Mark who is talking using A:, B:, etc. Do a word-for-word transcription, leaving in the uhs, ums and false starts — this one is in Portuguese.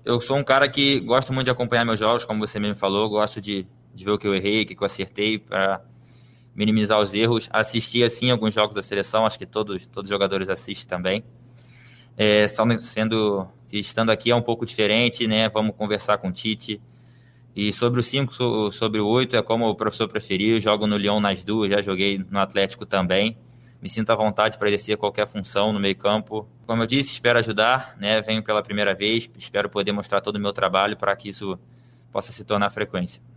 A: eu sou um cara que gosto muito de acompanhar meus jogos, como você mesmo falou, gosto de, de ver o que eu errei, o que eu acertei, para minimizar os erros. Assisti, assim, alguns jogos da seleção, acho que todos, todos os jogadores assistem também. É, sendo, estando aqui é um pouco diferente, né? Vamos conversar com o Tite. E sobre o cinco, sobre o oito, é como o professor preferiu. Jogo no Lyon nas duas, já joguei no Atlético também. Me sinto à vontade para exercer qualquer função no meio campo. Como eu disse, espero ajudar, né? Venho pela primeira vez, espero poder mostrar todo o meu trabalho para que isso possa se tornar frequência.